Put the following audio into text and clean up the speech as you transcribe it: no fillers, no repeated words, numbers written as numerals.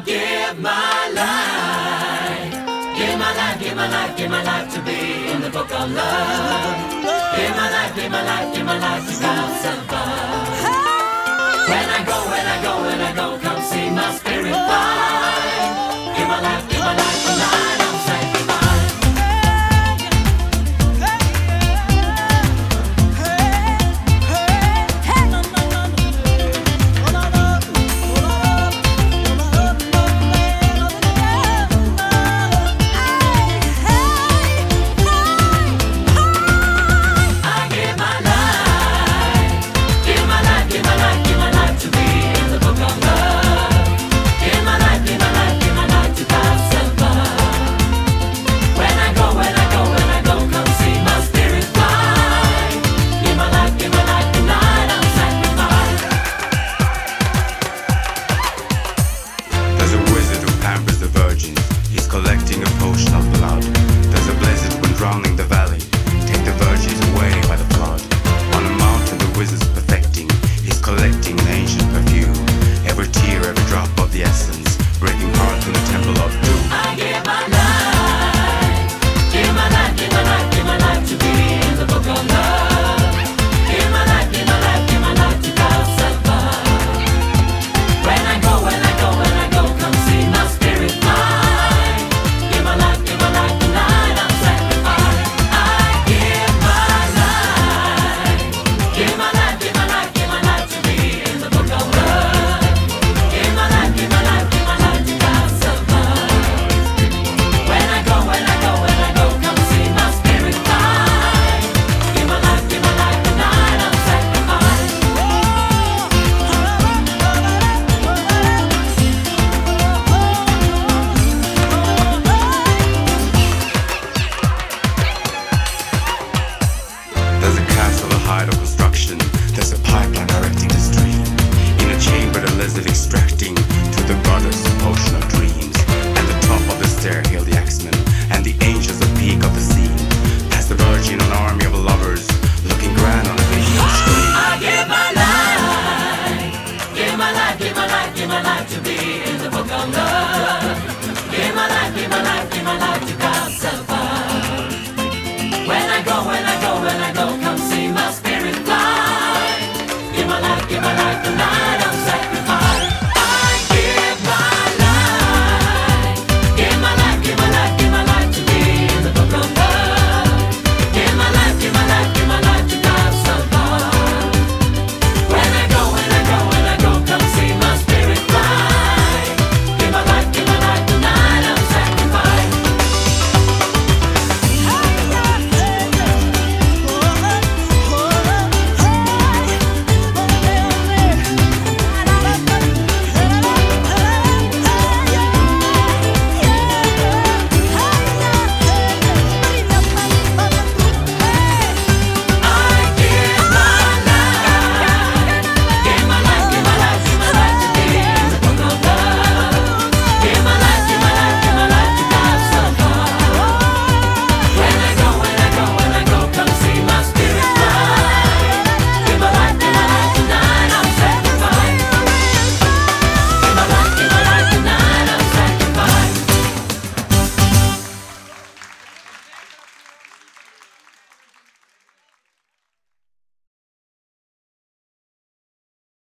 give my life, give my life, give my life, give my life to be in the book of love. Give my life, give my life, give my life to God's above. When I go, when I go, when I go, come see my spirit fly. Give my life tonight, I'm sanctified. Collecting a potion of blood. There's a blizzard when drowning the valley. Take the virgins away by the flood. On a mountain the wizard's perfecting. He's collecting an ancient perfume. Every tear, every drop of the essence, breaking hearts in the temple of doom. I give my life, give my life, give my life, give my life to be in the book of love. Give my life, give my life, give my life to God's above. When I go, when I go, when I go, come see my spirit fly. There's a castle, a height of construction. There's a pipeline directing the stream. In a chamber, the lizard extracting to the goddess potion of dreams. At the top of the stair hail the axemen and the angels at peak of the scene. Past the virgin, an army of lovers looking grand on a visual screen. I give my life, give my life, give my life, give my life to be